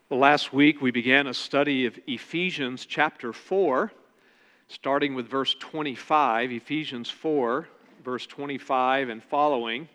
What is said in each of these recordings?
Well, last week we began a study of Ephesians chapter 4, starting with verse 25, Ephesians 4, verse 25 and following.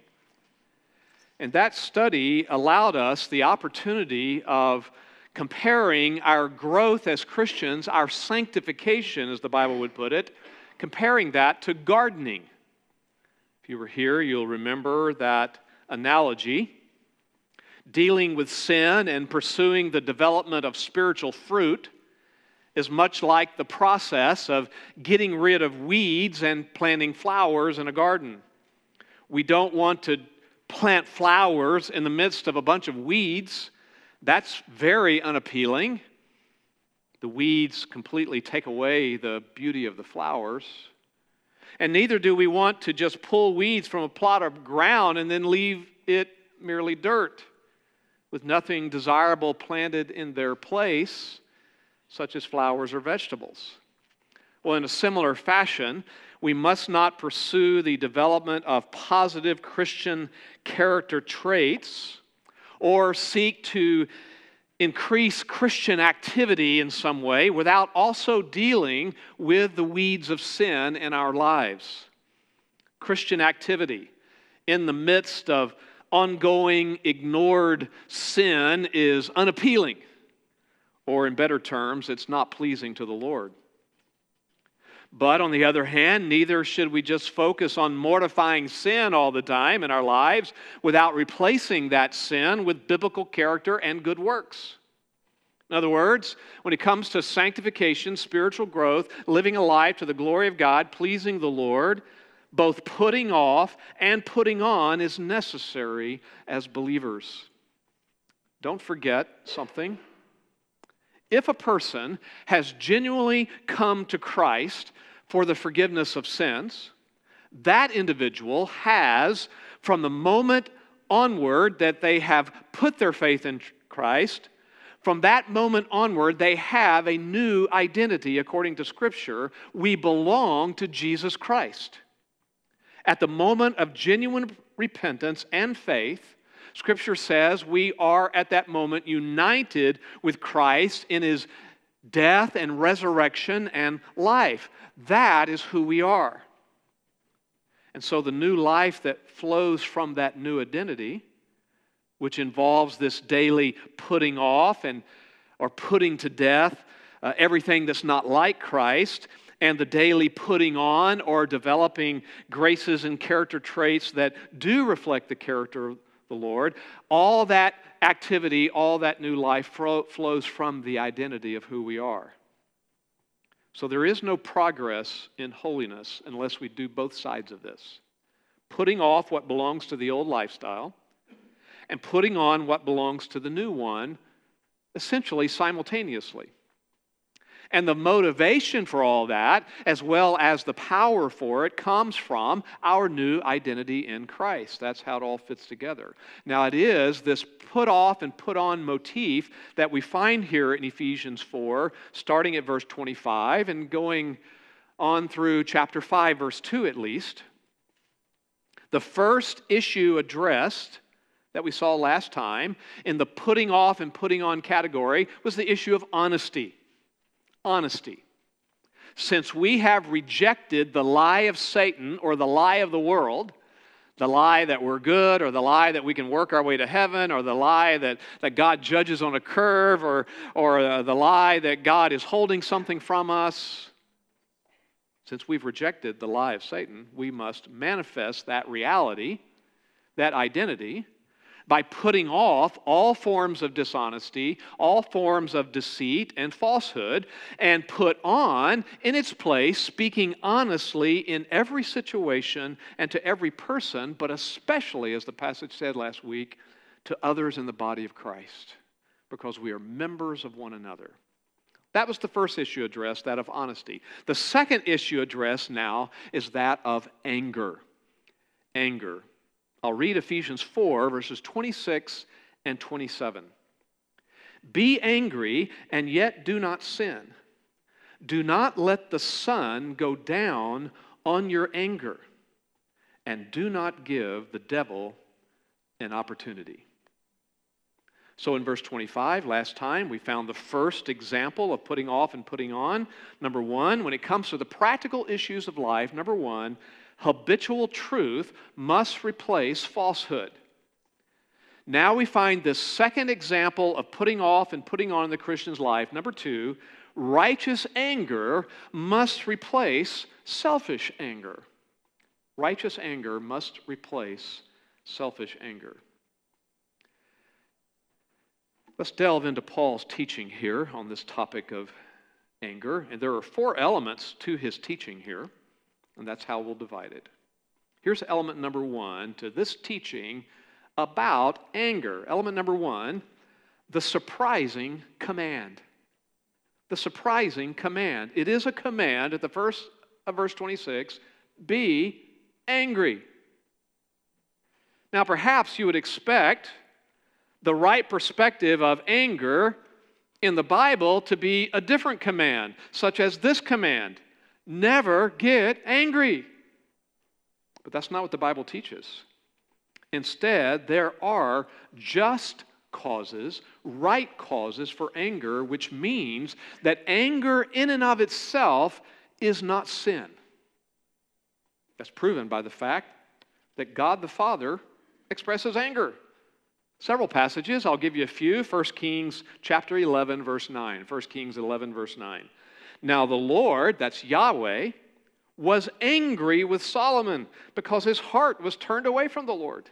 And that study allowed us the opportunity of comparing our growth as Christians, our sanctification, as the Bible would put it, comparing that to gardening. If you were here, you'll remember that analogy. Dealing with sin and pursuing the development of spiritual fruit is much like the process of getting rid of weeds and planting flowers in a garden. We don't want to plant flowers in the midst of a bunch of weeds. That's very unappealing. The weeds completely take away the beauty of the flowers. And neither do we want to just pull weeds from a plot of ground and then leave it merely dirt, with nothing desirable planted in their place, such as flowers or vegetables. Well, in a similar fashion, we must not pursue the development of positive Christian character traits or seek to increase Christian activity in some way without also dealing with the weeds of sin in our lives. Christian activity in the midst of ongoing, ignored sin is unappealing, or in better terms, it's not pleasing to the Lord. But on the other hand, neither should we just focus on mortifying sin all the time in our lives without replacing that sin with biblical character and good works. In other words, when it comes to sanctification, spiritual growth, living a life to the glory of God, pleasing the Lord, both putting off and putting on is necessary as believers. Don't forget something. If a person has genuinely come to Christ for the forgiveness of sins, that individual has, from the moment onward that they have put their faith in Christ, from that moment onward, they have a new identity according to Scripture. We belong to Jesus Christ. At the moment of genuine repentance and faith, Scripture says we are at that moment united with Christ in His death and resurrection and life. That is who we are. And so the new life that flows from that new identity, which involves this daily putting off or putting to death everything that's not like Christ, and the daily putting on or developing graces and character traits that do reflect the character of the Lord, all that activity, all that new life flows from the identity of who we are. So there is no progress in holiness unless we do both sides of this. Putting off what belongs to the old lifestyle and putting on what belongs to the new one, essentially simultaneously. And the motivation for all that, as well as the power for it, comes from our new identity in Christ. That's how it all fits together. Now, it is this put off and put on motif that we find here in Ephesians 4, starting at verse 25 and going on through chapter 5, verse 2 at least. The first issue addressed that we saw last time in the putting off and putting on category was the issue of honesty. Honesty. Since we have rejected the lie of Satan or the lie of the world, the lie that we're good or the lie that we can work our way to heaven or the lie that God judges on a curve or the lie that God is holding something from us, since we've rejected the lie of Satan, we must manifest that reality, that identity, by putting off all forms of dishonesty, all forms of deceit and falsehood, and put on in its place speaking honestly in every situation and to every person, but especially, as the passage said last week, to others in the body of Christ, because we are members of one another. That was the first issue addressed, that of honesty. The second issue addressed now is that of anger. Anger. I'll read Ephesians 4, verses 26 and 27. Be angry and yet do not sin. Do not let the sun go down on your anger, and do not give the devil an opportunity. So in verse 25, last time, we found the first example of putting off and putting on. Number one, when it comes to the practical issues of life, number one, habitual truth must replace falsehood. Now we find this second example of putting off and putting on in the Christian's life. Number two, righteous anger must replace selfish anger. Righteous anger must replace selfish anger. Let's delve into Paul's teaching here on this topic of anger. And there are four elements to his teaching here, and that's how we'll divide it. Here's element number one to this teaching about anger. Element number one, the surprising command. The surprising command. It is a command at the first of verse 26, be angry. Now perhaps you would expect the right perspective of anger in the Bible to be a different command, such as this command, never get angry. But that's not what the Bible teaches. Instead, there are just causes, right causes for anger, which means that anger in and of itself is not sin. That's proven by the fact that God the Father expresses anger. Several passages, I'll give you a few. 1 Kings chapter 11, verse 9. 1 Kings 11, verse 9. Now the Lord, that's Yahweh, was angry with Solomon because his heart was turned away from the Lord.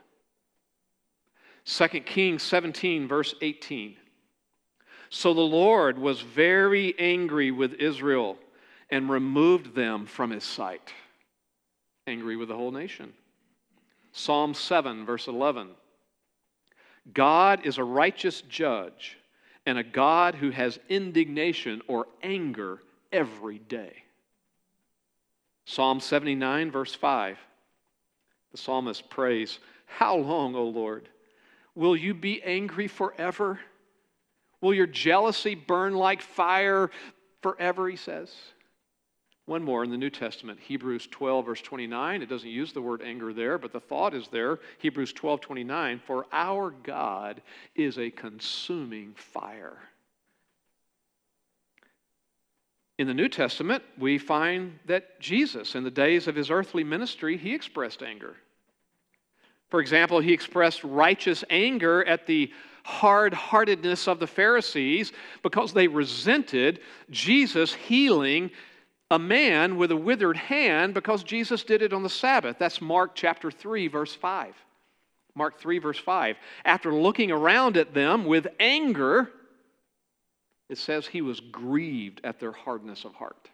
2 Kings 17, verse 18. So the Lord was very angry with Israel and removed them from his sight. Angry with the whole nation. Psalm 7, verse 11. God is a righteous judge and a God who has indignation or anger every day. Psalm 79, verse 5. The psalmist prays, how long, O Lord, will you be angry forever? Will your jealousy burn like fire forever, he says. One more in the New Testament, Hebrews 12, verse 29. It doesn't use the word anger there, but the thought is there. Hebrews 12, 29. For our God is a consuming fire. In the New Testament, we find that Jesus, in the days of his earthly ministry, he expressed anger. For example, he expressed righteous anger at the hard-heartedness of the Pharisees because they resented Jesus healing a man with a withered hand because Jesus did it on the Sabbath. That's Mark chapter 3, verse 5. Mark 3, verse 5. After looking around at them with anger, it says he was grieved at their hardness of heart.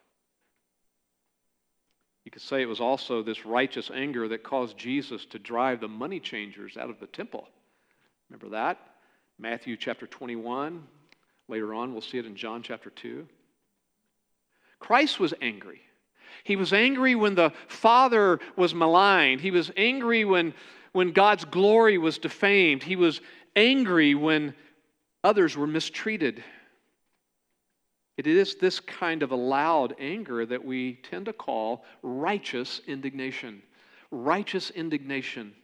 You could say it was also this righteous anger that caused Jesus to drive the money changers out of the temple. Remember that? Matthew chapter 21. Later on, we'll see it in John chapter 2. Christ was angry. He was angry when the Father was maligned. He was angry when God's glory was defamed. He was angry when others were mistreated. It is this kind of a loud anger that we tend to call righteous indignation. Righteous indignation.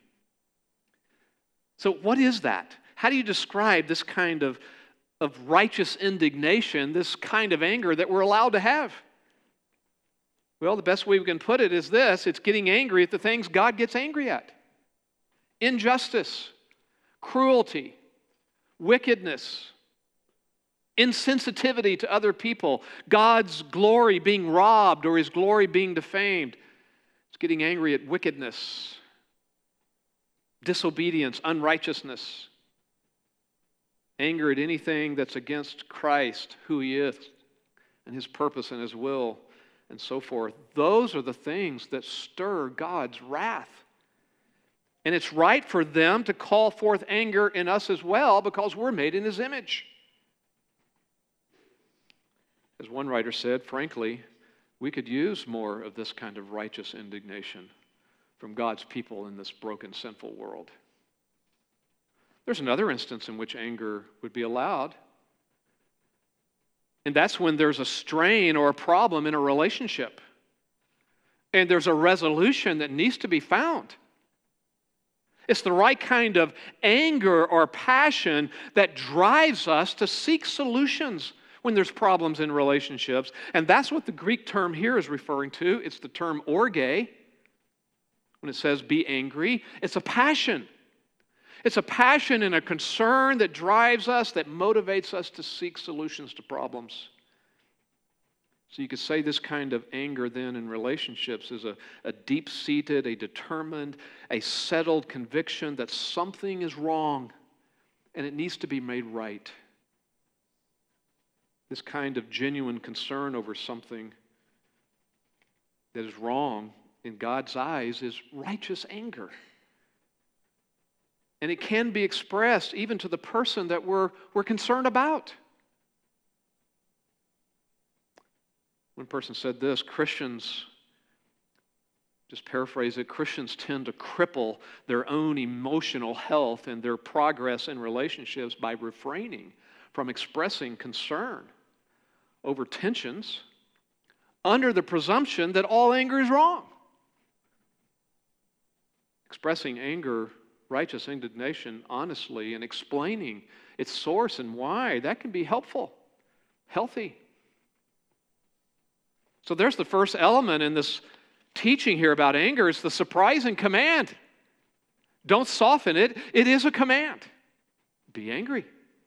So what is that? How do you describe this kind of righteous indignation, this kind of anger that we're allowed to have? Well, the best way we can put it is this. It's getting angry at the things God gets angry at. Injustice, cruelty, wickedness, insensitivity to other people, God's glory being robbed or his glory being defamed. It's getting angry at wickedness, disobedience, unrighteousness, anger at anything that's against Christ, who he is, and his purpose and his will, and so forth. Those are the things that stir God's wrath. And it's right for them to call forth anger in us as well because we're made in his image. As one writer said, frankly, we could use more of this kind of righteous indignation from God's people in this broken, sinful world. There's another instance in which anger would be allowed. And that's when there's a strain or a problem in a relationship. And there's a resolution that needs to be found. It's the right kind of anger or passion that drives us to seek solutions when there's problems in relationships. And that's what the Greek term here is referring to. It's the term orge. When it says be angry, it's a passion. It's a passion and a concern that drives us, that motivates us to seek solutions to problems. So you could say this kind of anger then in relationships is a deep-seated, a determined, a settled conviction that something is wrong and it needs to be made right. This kind of genuine concern over something that is wrong in God's eyes is righteous anger. And it can be expressed even to the person that we're concerned about. One person said this, Christians, just paraphrase it, Christians tend to cripple their own emotional health and their progress in relationships by refraining from expressing concern over tensions under the presumption that all anger is wrong. Expressing anger, righteous indignation, honestly, and explaining its source and why, that can be helpful, healthy. So there's the first element in this teaching here about anger. It's the surprising command. Don't soften it. It is a command. Be angry.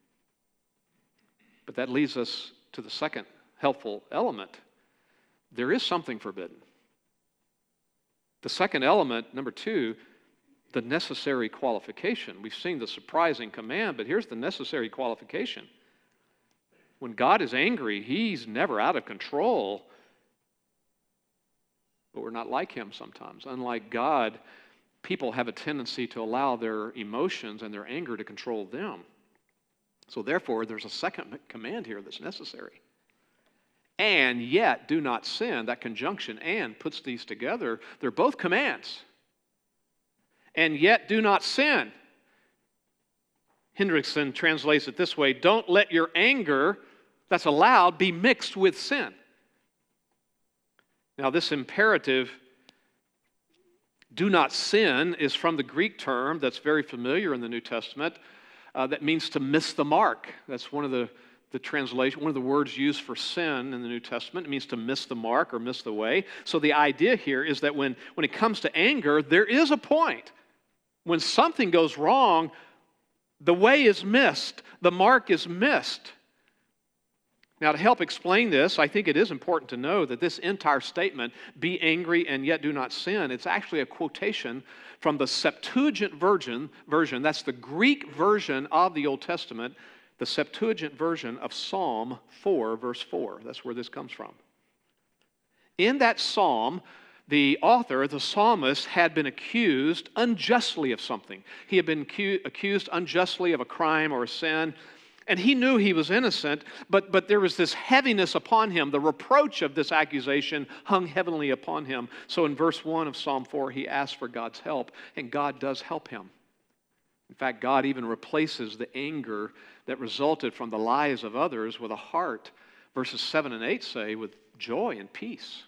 But that leads us to the second helpful element. There is something forbidden. The second element, number two, the necessary qualification. We've seen the surprising command, but here's the necessary qualification. When God is angry, He's never out of control. But we're not like Him sometimes. Unlike God, people have a tendency to allow their emotions and their anger to control them. So therefore, there's a second command here that's necessary. And yet do not sin. That conjunction and puts these together. They're both commands. And yet do not sin. Hendrickson translates it this way: don't let your anger that's allowed be mixed with sin. Now, this imperative, do not sin, is from the Greek term that's very familiar in the New Testament that means to miss the mark. That's one of the translation, one of the words used for sin in the New Testament. It means to miss the mark or miss the way. So the idea here is that when it comes to anger, there is a point. When something goes wrong, the way is missed, the mark is missed. Now, to help explain this, I think it is important to know that this entire statement, be angry and yet do not sin, it's actually a quotation from the Septuagint version. That's the Greek version of the Old Testament, the Septuagint version of Psalm 4, verse 4. That's where this comes from. In that psalm, the author, the psalmist, had been accused unjustly of something. He had been accused unjustly of a crime or a sin, and he knew he was innocent, but there was this heaviness upon him. The reproach of this accusation hung heavily upon him. So in verse 1 of Psalm 4, he asks for God's help, and God does help him. In fact, God even replaces the anger that resulted from the lies of others with a heart, verses 7 and 8 say, with joy and peace.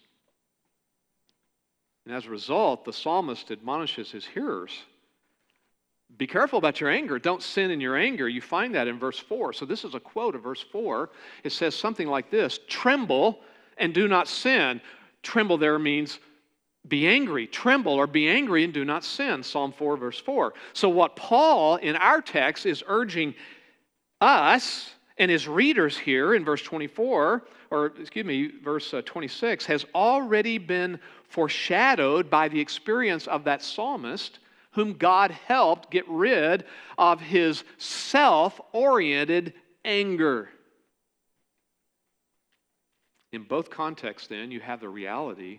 And as a result, the psalmist admonishes his hearers, be careful about your anger. Don't sin in your anger. You find that in verse 4. So this is a quote of verse 4. It says something like this: tremble and do not sin. Tremble there means be angry. Tremble or be angry and do not sin. Psalm 4, verse 4. So what Paul in our text is urging us and his readers here in verse 24, verse 26, has already been foreshadowed by the experience of that psalmist whom God helped get rid of his self-oriented anger. In both contexts, then, you have the reality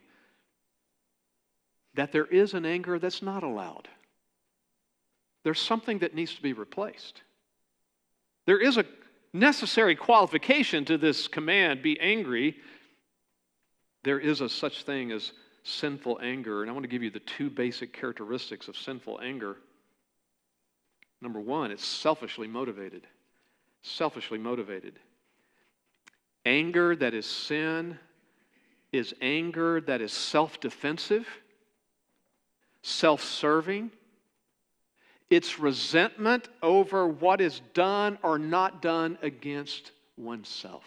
that there is an anger that's not allowed. There's something that needs to be replaced. There is a necessary qualification to this command, be angry. There is a such thing as sinful anger, and I want to give you the two basic characteristics of sinful anger. Number one, it's selfishly motivated. Selfishly motivated. Anger that is sin is anger that is self-defensive, self-serving, It's resentment over what is done or not done against oneself.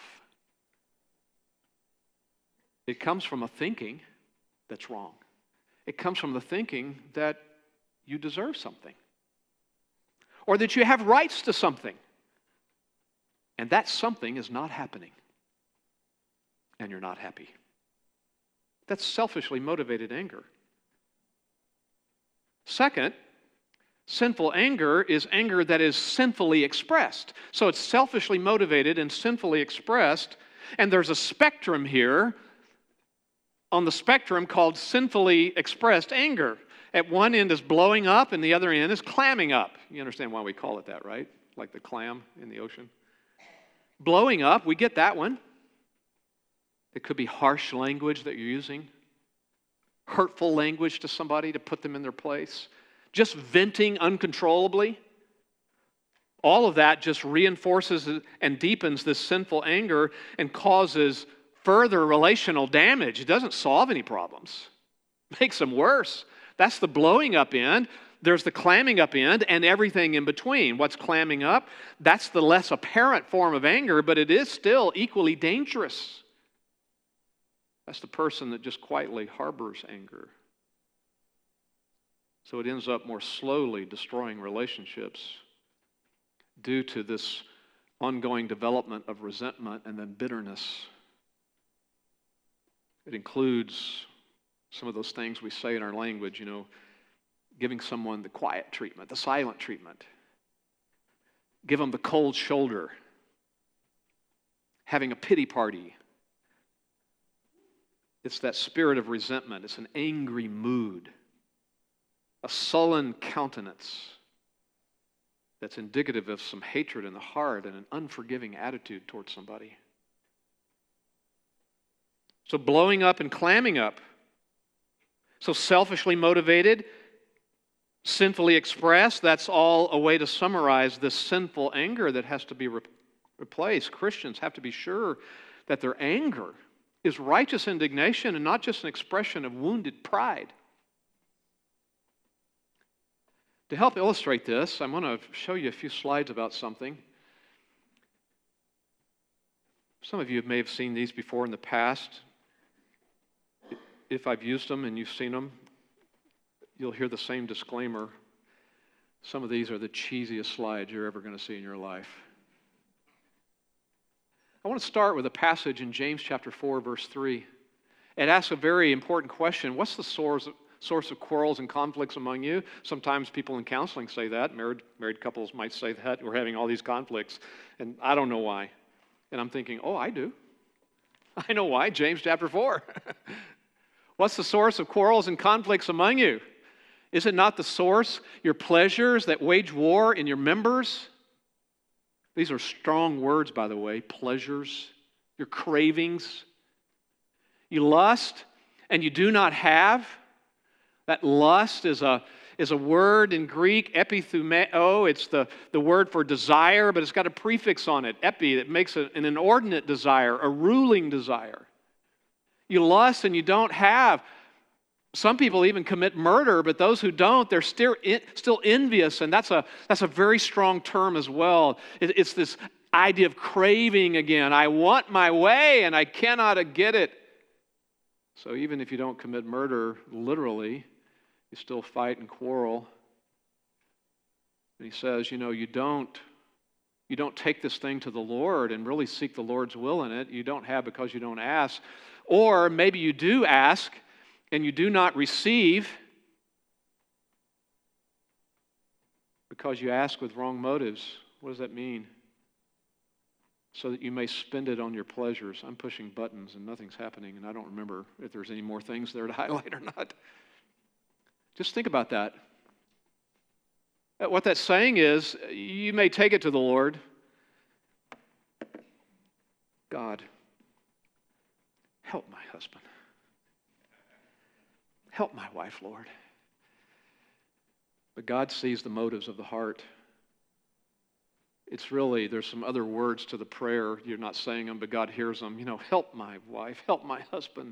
It comes from a thinking that's wrong. It comes from the thinking that you deserve something, or that you have rights to something, and that something is not happening, and you're not happy. That's selfishly motivated anger. Second, sinful anger is anger that is sinfully expressed. So it's selfishly motivated and sinfully expressed, and there's a spectrum here on the spectrum called sinfully expressed anger. At one end is blowing up, and the other end is clamming up. You understand why we call it that, right? Like the clam in the ocean. Blowing up, we get that one. It could be harsh language that you're using, hurtful language to somebody to put them in their place, just venting uncontrollably. All of that just reinforces and deepens this sinful anger and causes further relational damage. It doesn't solve any problems. It makes them worse. That's the blowing up end. There's the clamming up end and everything in between. What's clamming up? That's the less apparent form of anger, but it is still equally dangerous. That's the person that just quietly harbors anger. So it ends up more slowly destroying relationships due to this ongoing development of resentment and then bitterness. It includes some of those things we say in our language, giving someone the quiet treatment, the silent treatment. Give them the cold shoulder. Having a pity party. It's that spirit of resentment. It's an angry mood, a sullen countenance that's indicative of some hatred in the heart and an unforgiving attitude towards somebody. So blowing up and clamming up. So selfishly motivated, sinfully expressed, that's all a way to summarize this sinful anger that has to be replaced. Christians have to be sure that their anger is righteous indignation and not just an expression of wounded pride. To help illustrate this, I'm going to show you a few slides about something. Some of you may have seen these before in the past. If I've used them and you've seen them, you'll hear the same disclaimer. Some of these are the cheesiest slides you're ever going to see in your life. I want to start with a passage in James chapter 4, verse 3. It asks a very important question. What's the source of quarrels and conflicts among you? Sometimes people in counseling say that. Married couples might say that. We're having all these conflicts, and I don't know why. And I'm thinking, I do. I know why. James chapter 4. What's the source of quarrels and conflicts among you? Is it not the source, your pleasures that wage war in your members? These are strong words, by the way. Pleasures, your cravings. You lust and you do not have. That lust is a word in Greek, epithumeo. It's the word for desire, but it's got a prefix on it, epi, that makes it an inordinate desire, a ruling desire. You lust and you don't have. Some people even commit murder, but those who don't, they're still envious, and that's a very strong term as well. It's this idea of craving again. I want my way, and I cannot get it. So even if you don't commit murder literally, you still fight and quarrel. And he says, you don't take this thing to the Lord and really seek the Lord's will in it. You don't have because you don't ask. Or maybe you do ask and you do not receive because you ask with wrong motives. What does that mean? So that you may spend it on your pleasures. I'm pushing buttons and nothing's happening, and I don't remember if there's any more things there to highlight or not. Just think about that. What that's saying is, you may take it to the Lord. God, help my husband. Help my wife, Lord. But God sees the motives of the heart. It's really, there's some other words to the prayer. You're not saying them, but God hears them. Help my wife, help my husband,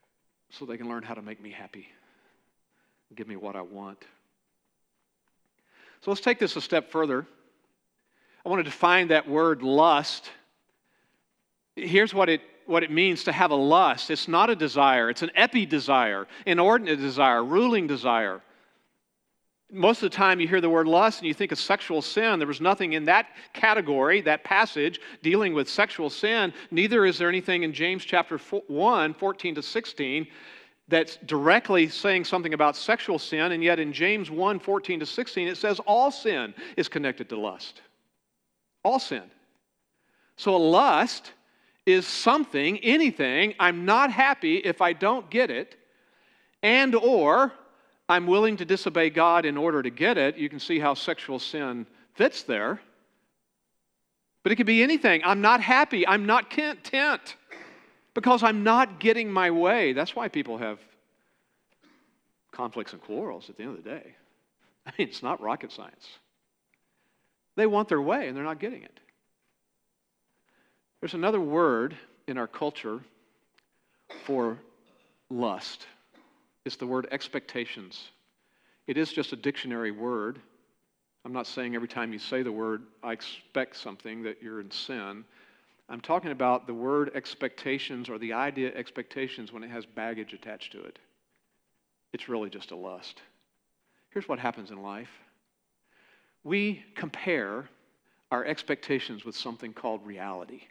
so they can learn how to make me happy. Give me what I want. So let's take this a step further. I want to define that word lust. Here's what it means to have a lust. It's not a desire. It's an epi-desire, inordinate desire, ruling desire. Most of the time you hear the word lust and you think of sexual sin. There was nothing in that category, that passage, dealing with sexual sin. Neither is there anything in James chapter 1, 14 to 16, that's directly saying something about sexual sin. And yet in James 1, 14 to 16, it says all sin is connected to lust. All sin. So a lust is something, anything, I'm not happy if I don't get it, and or I'm willing to disobey God in order to get it. You can see how sexual sin fits there. But it could be anything. I'm not happy. I'm not content because I'm not getting my way. That's why people have conflicts and quarrels at the end of the day. I mean, it's not rocket science. They want their way and they're not getting it. There's another word in our culture for lust. It's the word expectations. It is just a dictionary word. I'm not saying every time you say the word, I expect something, that you're in sin. I'm talking about the word expectations or the idea expectations when it has baggage attached to it. It's really just a lust. Here's what happens in life. We compare our expectations with something called reality.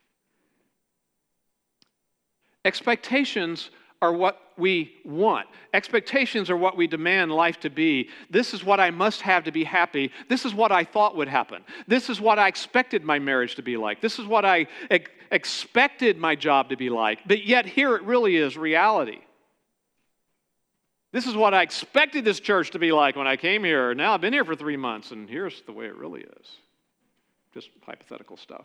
Expectations are what we want. Expectations are what we demand life to be. This is what I must have to be happy. This is what I thought would happen. This is what I expected my marriage to be like. This is what I expected my job to be like. But yet here it really is reality. This is what I expected this church to be like when I came here. Now I've been here for 3 months, and here's the way it really is. Just hypothetical stuff.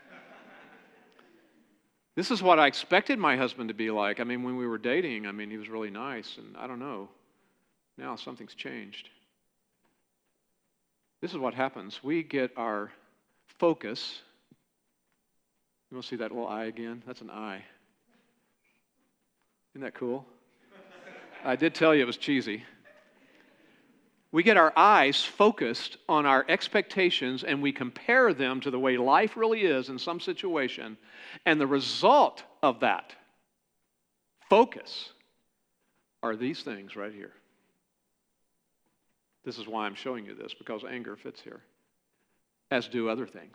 This is what I expected my husband to be like. I mean, when we were dating, he was really nice, and I don't know. Now something's changed. This is what happens. We get our focus. You want to see that little eye again? That's an eye. Isn't that cool? I did tell you it was cheesy. We get our eyes focused on our expectations and we compare them to the way life really is in some situation. And the result of that focus are these things right here. This is why I'm showing you this, because anger fits here, as do other things.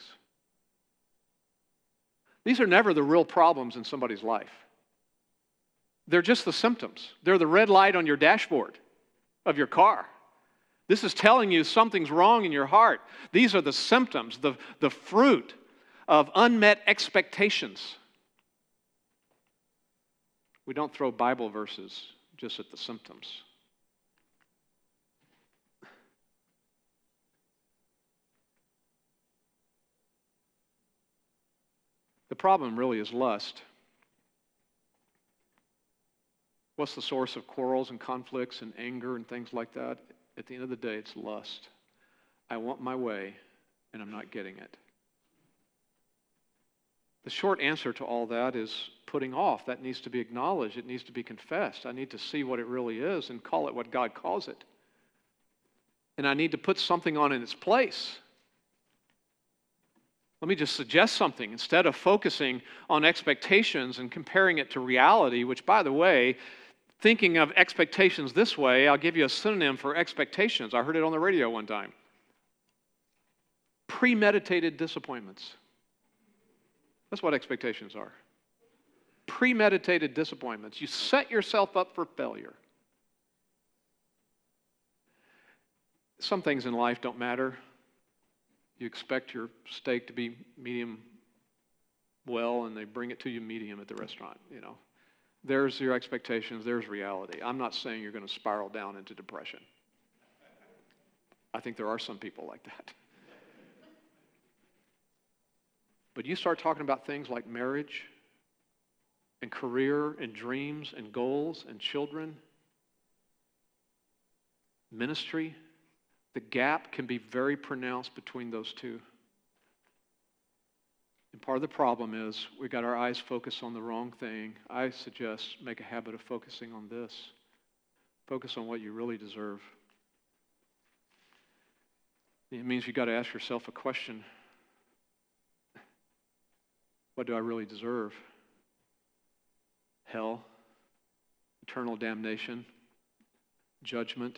These are never the real problems in somebody's life. They're just the symptoms. They're the red light on your dashboard of your car. This is telling you something's wrong in your heart. These are the symptoms, the fruit of unmet expectations. We don't throw Bible verses just at the symptoms. The problem really is lust. What's the source of quarrels and conflicts and anger and things like that? At the end of the day, it's lust. I want my way, and I'm not getting it. The short answer to all that is putting off. That needs to be acknowledged. It needs to be confessed. I need to see what it really is and call it what God calls it. And I need to put something on in its place. Let me just suggest something. Instead of focusing on expectations and comparing it to reality, which, by the way, thinking of expectations this way, I'll give you a synonym for expectations. I heard it on the radio one time. Premeditated disappointments. That's what expectations are. Premeditated disappointments. You set yourself up for failure. Some things in life don't matter. You expect your steak to be medium well, and they bring it to you medium at the restaurant, There's your expectations, there's reality. I'm not saying you're going to spiral down into depression. I think there are some people like that. But you start talking about things like marriage and career and dreams and goals and children, ministry, the gap can be very pronounced between those two. And part of the problem is we got our eyes focused on the wrong thing. I suggest make a habit of focusing on this. Focus on what you really deserve. It means you've got to ask yourself a question. What do I really deserve? Hell, eternal damnation, judgment.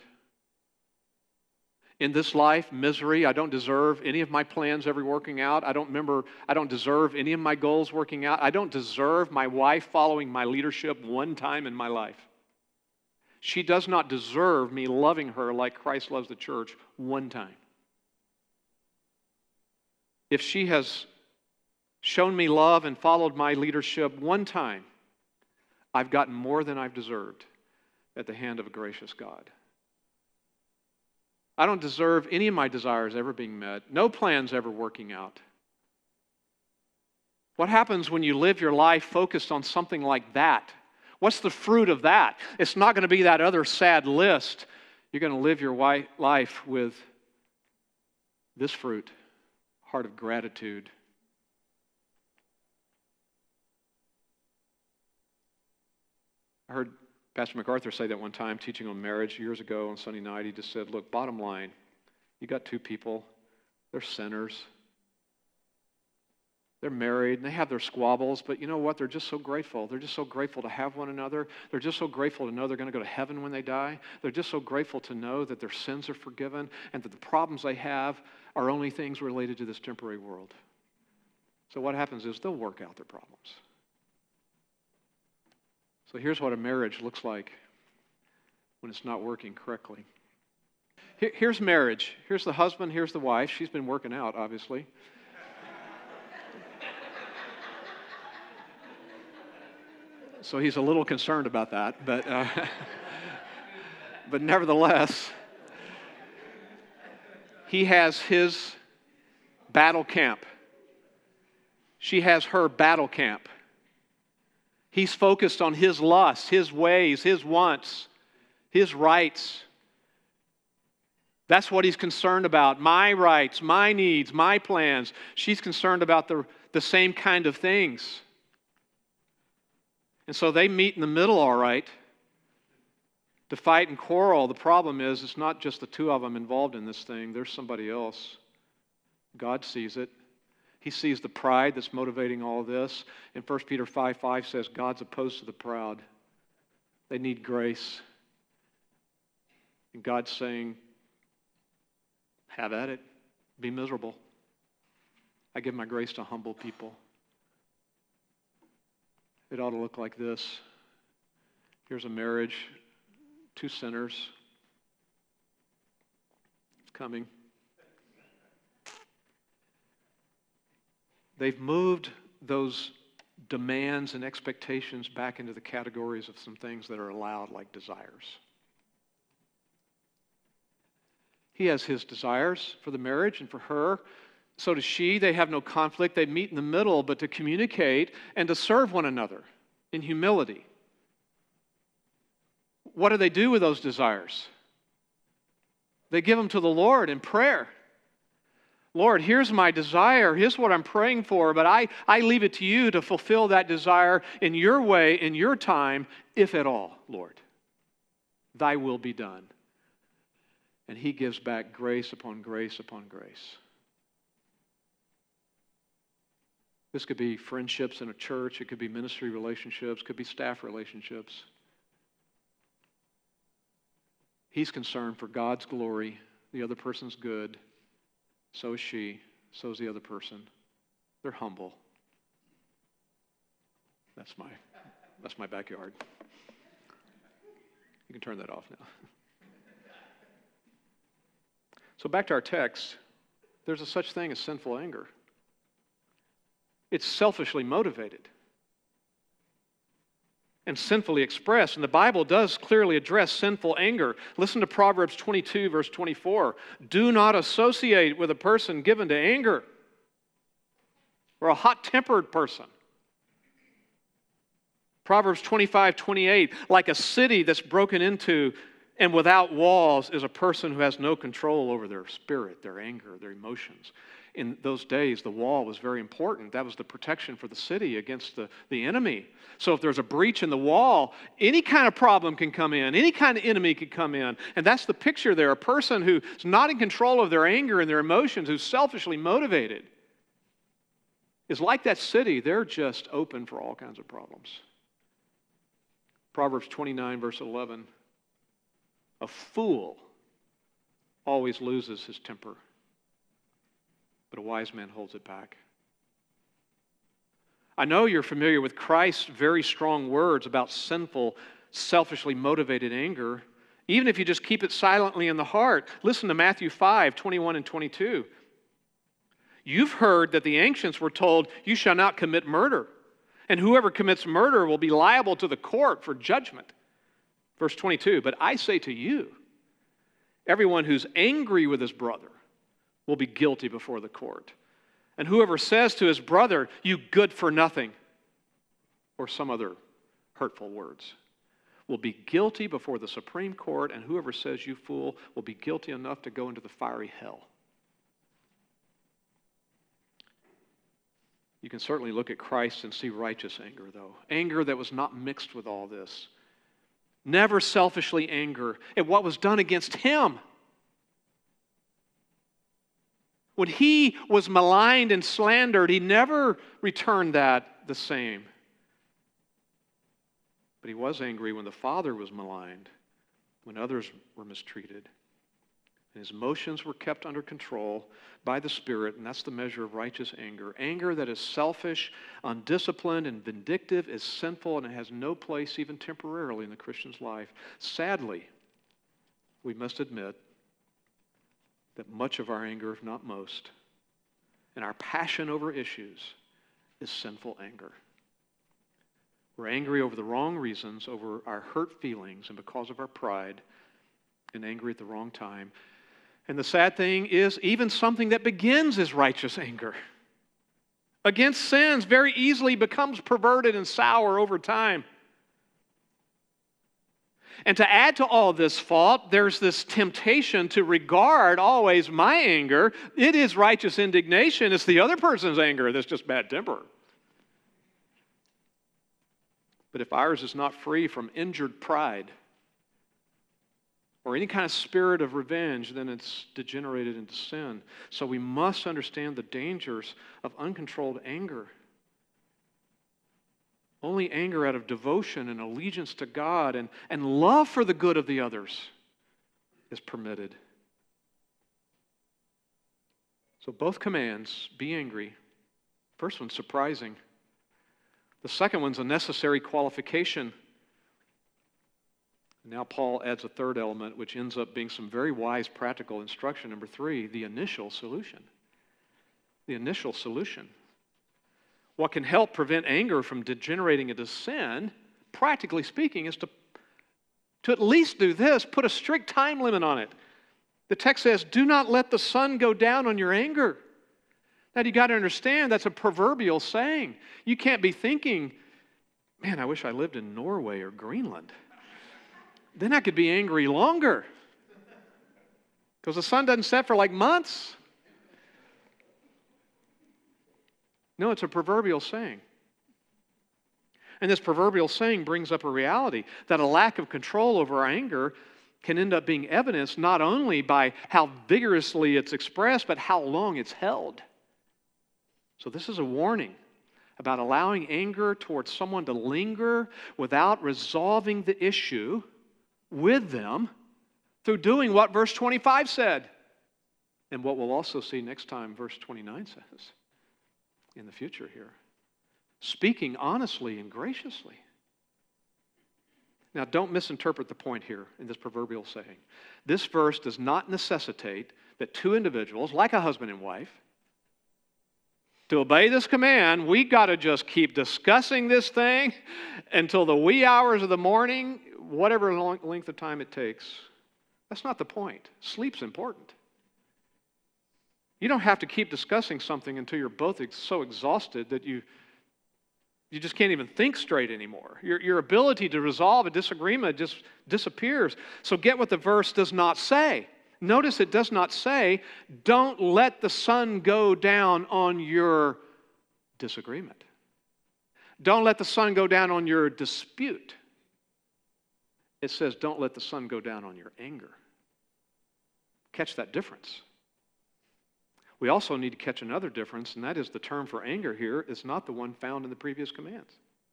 In this life, misery. I don't deserve any of my plans ever working out. I don't deserve any of my goals working out. I don't deserve my wife following my leadership one time in my life. She does not deserve me loving her like Christ loves the church one time. If she has shown me love and followed my leadership one time, I've gotten more than I've deserved at the hand of a gracious God. I don't deserve any of my desires ever being met, no plans ever working out. What happens when you live your life focused on something like that? What's the fruit of that? It's not going to be that other sad list. You're going to live your life with this fruit, heart of gratitude. I heard Pastor MacArthur say that one time, teaching on marriage years ago on Sunday night. He just said, look, bottom line, you got two people, they're sinners. They're married, and they have their squabbles, but you know what? They're just so grateful. They're just so grateful to have one another. They're just so grateful to know they're going to go to heaven when they die. They're just so grateful to know that their sins are forgiven and that the problems they have are only things related to this temporary world. So what happens is they'll work out their problems. So here's what a marriage looks like when it's not working correctly. Here's marriage. Here's the husband, here's the wife. She's been working out, obviously. So he's a little concerned about that, but nevertheless, he has his battle camp. She has her battle camp. He's focused on his lusts, his ways, his wants, his rights. That's what he's concerned about. My rights, my needs, my plans. She's concerned about the same kind of things. And so they meet in the middle, all right, to fight and quarrel. The problem is it's not just the two of them involved in this thing. There's somebody else. God sees it. He sees the pride that's motivating all of this. And 1 Peter 5:5 says, God's opposed to the proud. They need grace. And God's saying, have at it. Be miserable. I give my grace to humble people. It ought to look like this. Here's a marriage, two sinners. It's coming. They've moved those demands and expectations back into the categories of some things that are allowed, like desires. He has his desires for the marriage and for her. So does she. They have no conflict. They meet in the middle, but to communicate and to serve one another in humility. What do they do with those desires? They give them to the Lord in prayer. Lord, here's my desire. Here's what I'm praying for, but I leave it to you to fulfill that desire in your way, in your time, if at all, Lord. Thy will be done. And he gives back grace upon grace upon grace. This could be friendships in a church. It could be ministry relationships. It could be staff relationships. He's concerned for God's glory. The other person's good. So is she. So is the other person. They're humble. That's my backyard. You can turn that off now. So back to our text. There's a such thing as sinful anger. It's selfishly motivated and sinfully expressed. And the Bible does clearly address sinful anger. Listen to Proverbs 22, verse 24. Do not associate with a person given to anger or a hot-tempered person. Proverbs 25:28, like a city that's broken into and without walls is a person who has no control over their spirit, their anger, their emotions. In those days, the wall was very important. That was the protection for the city against the enemy. So if there's a breach in the wall, any kind of problem can come in. Any kind of enemy could come in. And that's the picture there. A person who's not in control of their anger and their emotions, who's selfishly motivated, is like that city. They're just open for all kinds of problems. Proverbs 29, verse 11. A fool always loses his temper, but a wise man holds it back. I know you're familiar with Christ's very strong words about sinful, selfishly motivated anger, even if you just keep it silently in the heart. Listen to Matthew 5, 21 and 22. You've heard that the ancients were told, you shall not commit murder, and whoever commits murder will be liable to the court for judgment. Verse 22, but I say to you, everyone who's angry with his brother will be guilty before the court. And whoever says to his brother, you good for nothing, or some other hurtful words, will be guilty before the Supreme Court, and whoever says you fool will be guilty enough to go into the fiery hell. You can certainly look at Christ and see righteous anger, though. Anger that was not mixed with all this. Never selfishly anger at what was done against him. When he was maligned and slandered, he never returned that the same. But he was angry when the Father was maligned, when others were mistreated. And his emotions were kept under control by the Spirit, and that's the measure of righteous anger. Anger that is selfish, undisciplined, and vindictive is sinful, and it has no place even temporarily in the Christian's life. Sadly, we must admit that much of our anger, if not most, and our passion over issues is sinful anger. We're angry over the wrong reasons, over our hurt feelings, and because of our pride, and angry at the wrong time. And the sad thing is, even something that begins as righteous anger against sins very easily becomes perverted and sour over time. And to add to all this fault, there's this temptation to regard always my anger. It is righteous indignation. It's the other person's anger that's just bad temper. But if ours is not free from injured pride or any kind of spirit of revenge, then it's degenerated into sin. So we must understand the dangers of uncontrolled anger. Only anger out of devotion and allegiance to God and love for the good of the others is permitted. So both commands, be angry. First one's surprising. The second one's a necessary qualification. Now Paul adds a third element, which ends up being some very wise practical instruction. Number 3, the initial solution. The initial solution. What can help prevent anger from degenerating into sin, practically speaking, is to at least do this, put a strict time limit on it. The text says, do not let the sun go down on your anger. Now you got to understand, that's a proverbial saying. You can't be thinking, man, I wish I lived in Norway or Greenland. Then I could be angry longer. Because the sun doesn't set for like months. No, it's a proverbial saying. And this proverbial saying brings up a reality that a lack of control over our anger can end up being evidenced not only by how vigorously it's expressed, but how long it's held. So this is a warning about allowing anger towards someone to linger without resolving the issue with them through doing what verse 25 said. And what we'll also see next time, verse 29 says in the future here. Speaking honestly and graciously. Now, don't misinterpret the point here in this proverbial saying. This verse does not necessitate that two individuals, like a husband and wife, to obey this command, we got to just keep discussing this thing until the wee hours of the morning, whatever length of time it takes. That's not the point. Sleep's important. You don't have to keep discussing something until you're both so exhausted that you just can't even think straight anymore. Your ability to resolve a disagreement just disappears. So get what the verse does not say. Notice it does not say, don't let the sun go down on your disagreement. Don't let the sun go down on your dispute. It says, don't let the sun go down on your anger. Catch that difference. We also need to catch another difference, and that is the term for anger here is not the one found in the previous commands.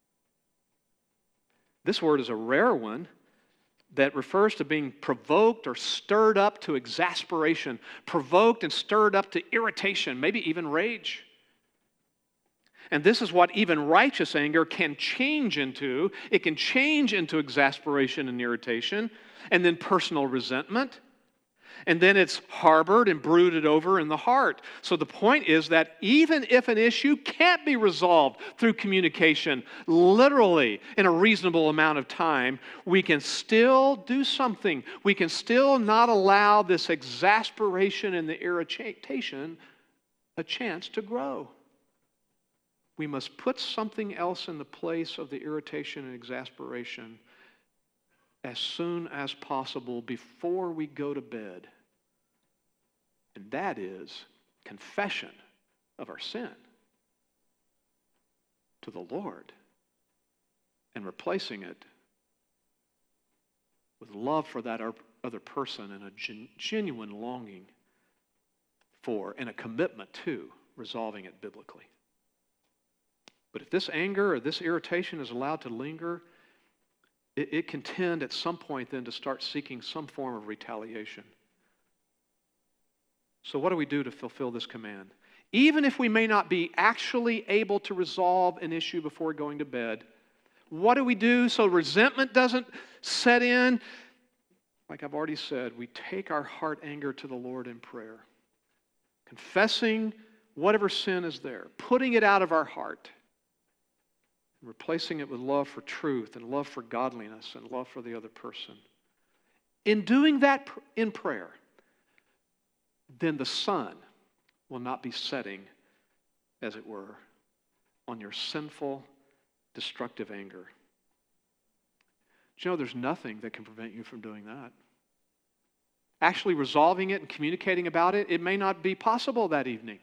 This word is a rare one that refers to being provoked or stirred up to exasperation, provoked and stirred up to irritation, maybe even rage. And this is what even righteous anger can change into. It can change into exasperation and irritation, and then personal resentment. And then it's harbored and brooded over in the heart. So the point is that even if an issue can't be resolved through communication, literally in a reasonable amount of time, we can still do something. We can still not allow this exasperation and the irritation a chance to grow. We must put something else in the place of the irritation and exasperation as soon as possible before we go to bed. And that is confession of our sin to the Lord and replacing it with love for that other person and a genuine longing for and a commitment to resolving it biblically. But if this anger or this irritation is allowed to linger, it can tend at some point then to start seeking some form of retaliation. So what do we do to fulfill this command? Even if we may not be actually able to resolve an issue before going to bed, what do we do so resentment doesn't set in? Like I've already said, we take our heart anger to the Lord in prayer, confessing whatever sin is there, putting it out of our heart, replacing it with love for truth and love for godliness and love for the other person. In doing that in prayer, then the sun will not be setting, as it were, on your sinful, destructive anger. Do you know there's nothing that can prevent you from doing that? Actually resolving it and communicating about it, it may not be possible that evening.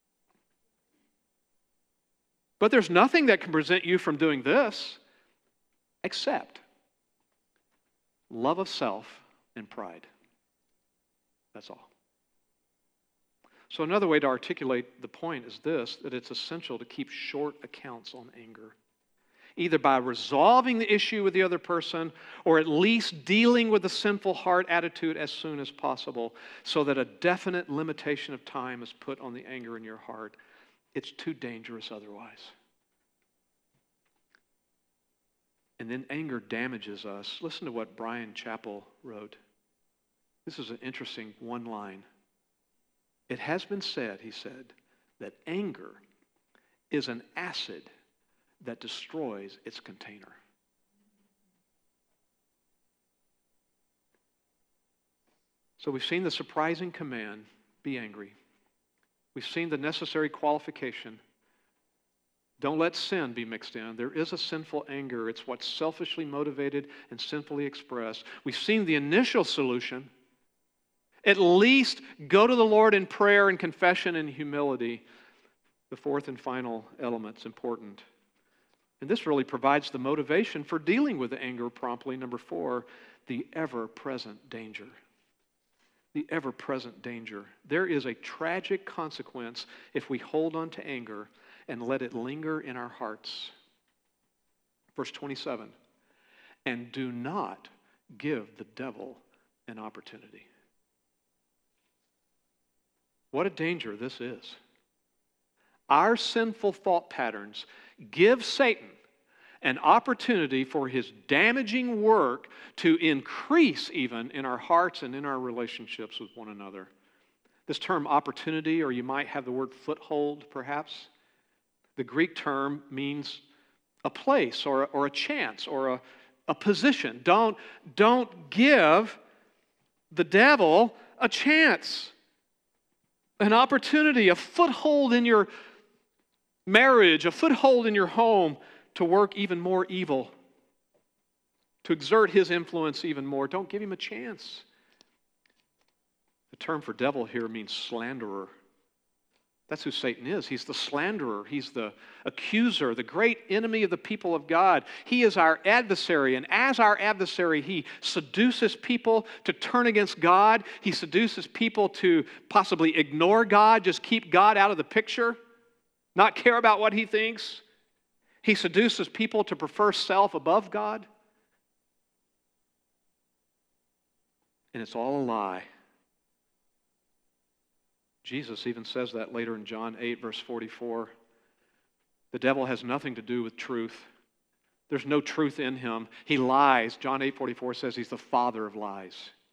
But there's nothing that can prevent you from doing this except love of self and pride. That's all. So another way to articulate the point is this, that it's essential to keep short accounts on anger, either by resolving the issue with the other person or at least dealing with the sinful heart attitude as soon as possible so that a definite limitation of time is put on the anger in your heart. It's too dangerous otherwise. And then anger damages us. Listen to what Bryan Chapell wrote. This is an interesting one line. It has been said, he said, that anger is an acid that destroys its container. So we've seen the surprising command, be angry. We've seen the necessary qualification. Don't let sin be mixed in. There is a sinful anger. It's what's selfishly motivated and sinfully expressed. We've seen the initial solution. At least go to the Lord in prayer and confession and humility. The fourth and final element's important. And this really provides the motivation for dealing with the anger promptly. Number 4, the ever-present danger. The ever-present danger. There is a tragic consequence if we hold on to anger and let it linger in our hearts. Verse 27, and do not give the devil an opportunity. What a danger this is. Our sinful thought patterns give Satan an opportunity for his damaging work to increase even in our hearts and in our relationships with one another. This term opportunity, or you might have the word foothold perhaps. The Greek term means a place or a chance or a position. Don't give the devil a chance, an opportunity, a foothold in your marriage, a foothold in your home to work even more evil, to exert his influence even more. Don't give him a chance. The term for devil here means slanderer. That's who Satan is. He's the slanderer. He's the accuser, the great enemy of the people of God. He is our adversary, and as our adversary, he seduces people to turn against God. He seduces people to possibly ignore God, just keep God out of the picture, not care about what he thinks. He seduces people to prefer self above God. And it's all a lie. Jesus even says that later in John 8, verse 44. The devil has nothing to do with truth. There's no truth in him. He lies. John 8:44 says he's the father of lies.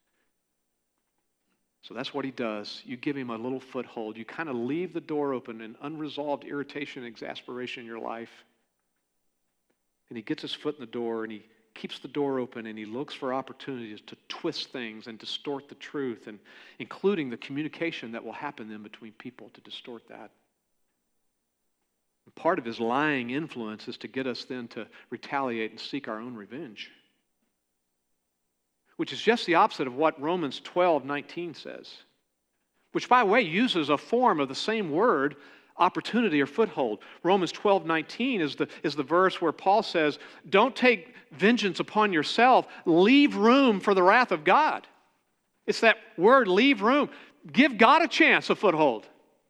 So that's what he does. You give him a little foothold. You kind of leave the door open in unresolved irritation and exasperation in your life. And he gets his foot in the door and he keeps the door open and he looks for opportunities to twist things and distort the truth, and including the communication that will happen then between people to distort that. And part of his lying influence is to get us then to retaliate and seek our own revenge, which is just the opposite of what Romans 12:19 says, which, by the way, uses a form of the same word, opportunity or foothold. Romans 12:19 is the verse where Paul says, don't take vengeance upon yourself. Leave room for the wrath of God. It's that word, leave room. Give God a chance, a foothold.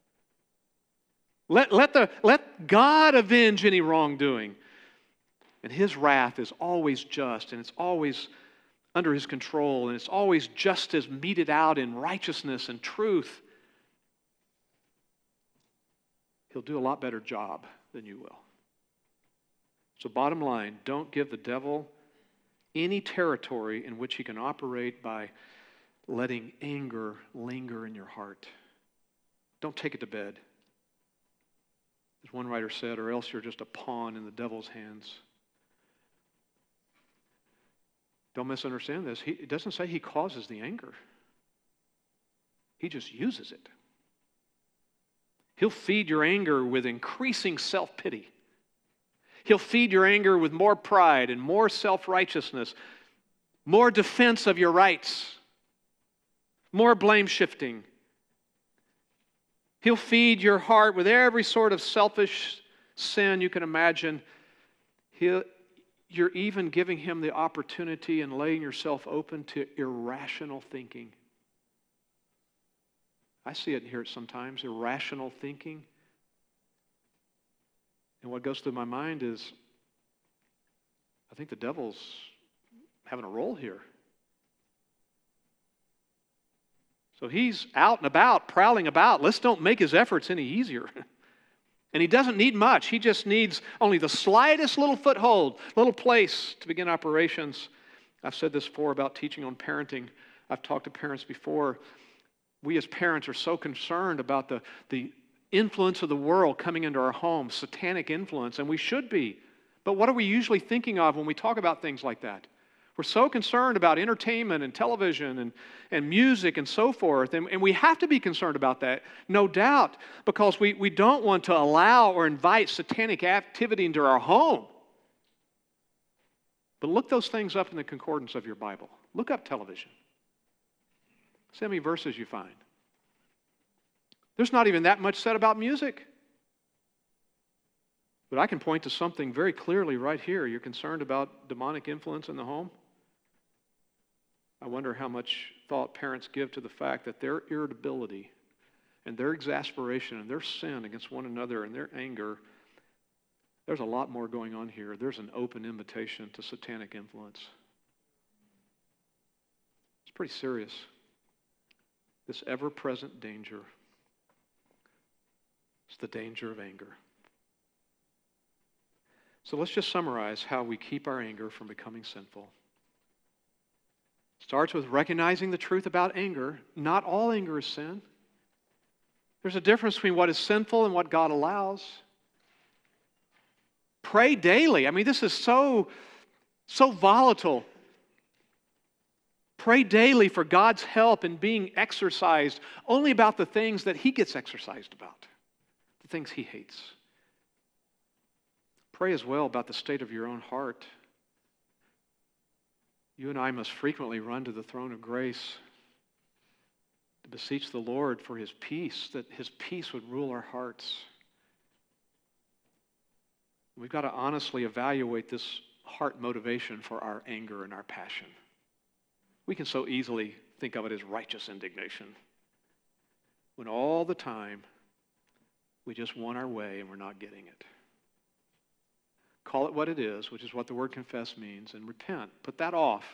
Let God avenge any wrongdoing. And his wrath is always just, and it's always under his control, and it's always justice meted out in righteousness and truth. He'll do a lot better job than you will. So bottom line, don't give the devil any territory in which he can operate by letting anger linger in your heart. Don't take it to bed. As one writer said, or else you're just a pawn in the devil's hands. Don't misunderstand this. It doesn't say he causes the anger. He just uses it. He'll feed your anger with increasing self-pity. He'll feed your anger with more pride and more self-righteousness, more defense of your rights, more blame shifting. He'll feed your heart with every sort of selfish sin you can imagine. You're even giving him the opportunity and laying yourself open to irrational thinking. I see it and hear it sometimes, irrational thinking. And what goes through my mind is, I think the devil's having a role here. So he's out and about, prowling about. Let's don't make his efforts any easier. And he doesn't need much. He just needs only the slightest little foothold, little place to begin operations. I've said this before about teaching on parenting. I've talked to parents before. We as parents are so concerned about the influence of the world coming into our home, satanic influence, and we should be. But what are we usually thinking of when we talk about things like that? We're so concerned about entertainment and television and music and so forth, and we have to be concerned about that, no doubt, because we don't want to allow or invite satanic activity into our home. But look those things up in the concordance of your Bible. Look up television. See how many verses you find. There's not even that much said about music. But I can point to something very clearly right here. You're concerned about demonic influence in the home? I wonder how much thought parents give to the fact that their irritability and their exasperation and their sin against one another and their anger, there's a lot more going on here. There's an open invitation to satanic influence. It's pretty serious. This ever-present danger. It's the danger of anger. So let's just summarize how we keep our anger from becoming sinful. It starts with recognizing the truth about anger. Not all anger is sin. There's a difference between what is sinful and what God allows. Pray daily. I mean, this is so volatile. Pray daily for God's help in being exercised only about the things that He gets exercised about, the things He hates. Pray as well about the state of your own heart. You and I must frequently run to the throne of grace to beseech the Lord for His peace, that His peace would rule our hearts. We've got to honestly evaluate this heart motivation for our anger and our passion. We can so easily think of it as righteous indignation, when all the time we just want our way and we're not getting it. Call it what it is, which is what the word confess means, and repent. Put that off.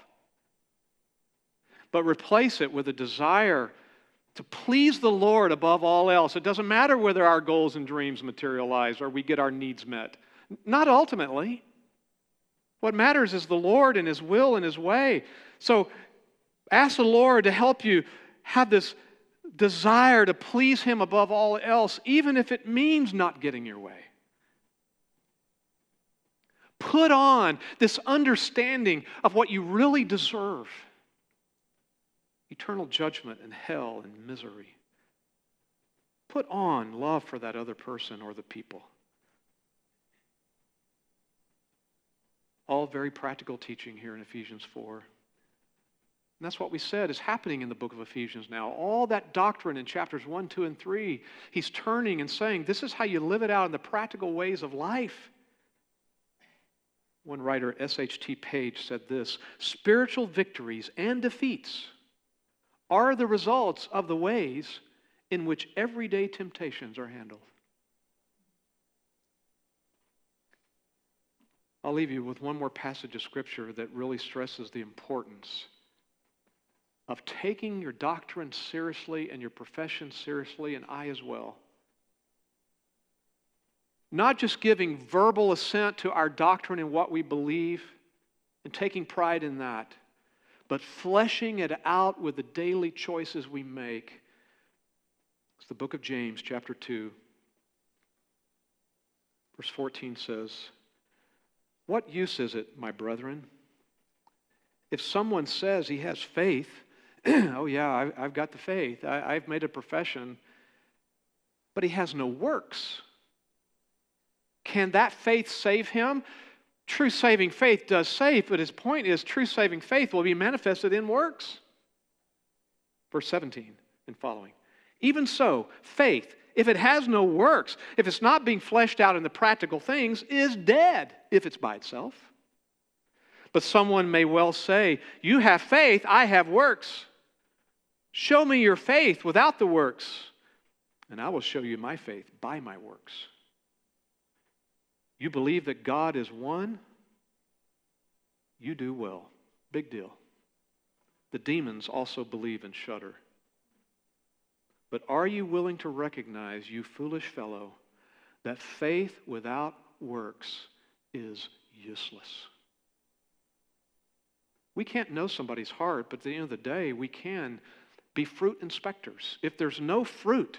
But replace it with a desire to please the Lord above all else. It doesn't matter whether our goals and dreams materialize or we get our needs met. Not ultimately. What matters is the Lord and His will and His way. So ask the Lord to help you have this desire to please Him above all else, even if it means not getting your way. Put on this understanding of what you really deserve. Eternal judgment and hell and misery. Put on love for that other person or the people. All very practical teaching here in Ephesians 4. And that's what we said is happening in the book of Ephesians now. All that doctrine in chapters 1, 2, and 3, he's turning and saying, this is how you live it out in the practical ways of life. One writer, S.H.T. Page, said this: spiritual victories and defeats are the results of the ways in which everyday temptations are handled. I'll leave you with one more passage of Scripture that really stresses the importance of taking your doctrine seriously and your profession seriously, and I as well. Not just giving verbal assent to our doctrine and what we believe and taking pride in that, but fleshing it out with the daily choices we make. It's the book of James, chapter 2. Verse 14 says, "What use is it, my brethren, if someone says he has faith," oh yeah, I've got the faith, I've made a profession, but he has no works? Can that faith save him? True saving faith does save, but his point is true saving faith will be manifested in works. Verse 17 and following. Even so, faith, if it has no works, if it's not being fleshed out in the practical things, is dead if it's by itself. But someone may well say, you have faith, I have works. Show me your faith without the works, and I will show you my faith by my works. You believe that God is one? You do well. Big deal. The demons also believe and shudder. But are you willing to recognize, you foolish fellow, that faith without works is useless? We can't know somebody's heart, but at the end of the day, we can be fruit inspectors. If there's no fruit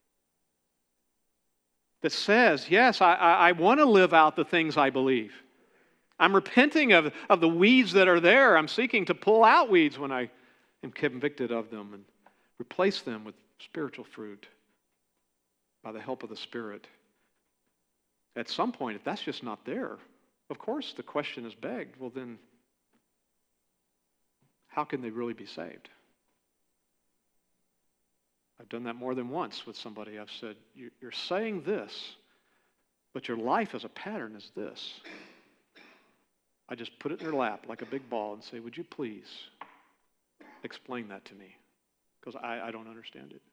that says, yes, I want to live out the things I believe. I'm repenting of the weeds that are there. I'm seeking to pull out weeds when I am convicted of them and replace them with spiritual fruit by the help of the Spirit. At some point, if that's just not there, of course the question is begged, well then, how can they really be saved? I've done that more than once with somebody. I've said, you're saying this, but your life as a pattern is this. I just put it in their lap like a big ball and say, would you please explain that to me? Because I don't understand it.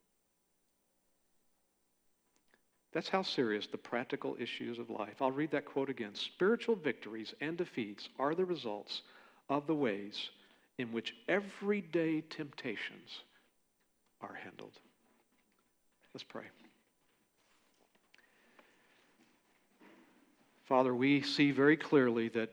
That's how serious the practical issues of life. I'll read that quote again. Spiritual victories and defeats are the results of the ways in which everyday temptations are handled. Let's pray. Father, we see very clearly that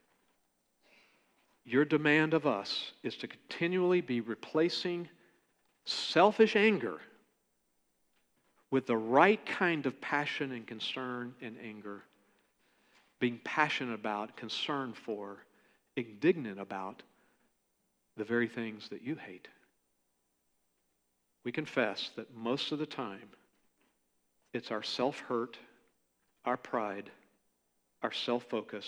your demand of us is to continually be replacing selfish anger with the right kind of passion and concern and anger. Being passionate about, concerned for, indignant about the very things that you hate. We confess that most of the time it's our self-hurt, our pride, our self-focus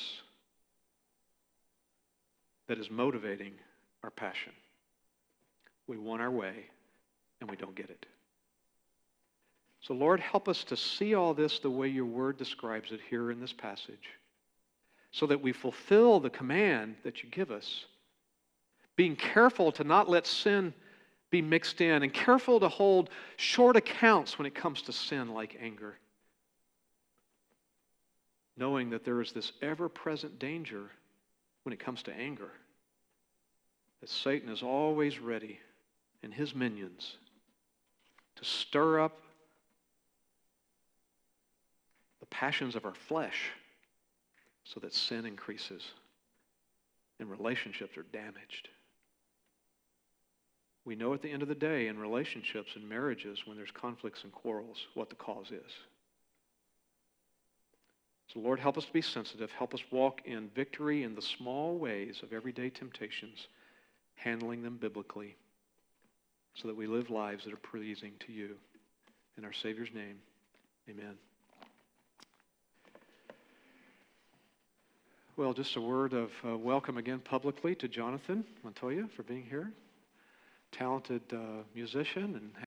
that is motivating our passion. We want our way. and we don't get it. So Lord, help us to see all this the way your word describes it here in this passage, so that we fulfill the command that you give us, being careful to not let sin be mixed in, and careful to hold short accounts when it comes to sin like anger, knowing that there is this ever-present danger when it comes to anger, that Satan is always ready, and his minions, to stir up the passions of our flesh so that sin increases and relationships are damaged. We know at the end of the day in relationships and marriages, when there's conflicts and quarrels, what the cause is. So Lord, help us to be sensitive. Help us walk in victory in the small ways of everyday temptations, handling them biblically, so that we live lives that are pleasing to you. In our Savior's name, amen. Well, just a word of welcome again publicly to Jonathan Montoya for being here. Talented musician and